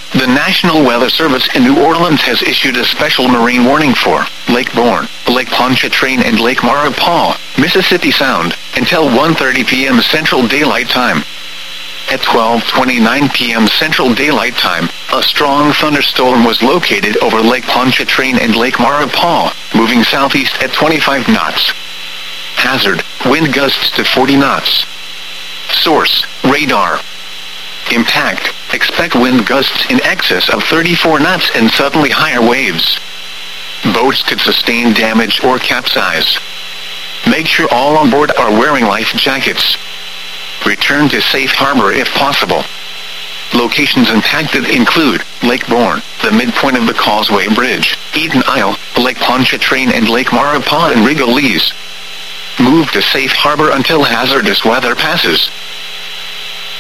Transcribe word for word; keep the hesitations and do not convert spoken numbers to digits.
The National Weather Service in New Orleans has issued a special marine warning for Lake Borgne, Lake Pontchartrain and Lake Maurepas, Mississippi Sound, until one thirty p m Central Daylight Time. At twelve twenty-nine p m Central Daylight Time, a strong thunderstorm was located over Lake Pontchartrain and Lake Maurepas, moving southeast at twenty-five knots. Hazard, wind gusts to forty knots. Source, radar. Impact, expect wind gusts in excess of thirty-four knots and suddenly higher waves. Boats could sustain damage or capsize. Make sure all on board are wearing life jackets. Return to safe harbor if possible. Locations impacted include Lake Borgne, the midpoint of the Causeway Bridge, Eden Isle, Lake Pontchartrain and Lake Maurepas and Rigolets. Move to safe harbor until hazardous weather passes.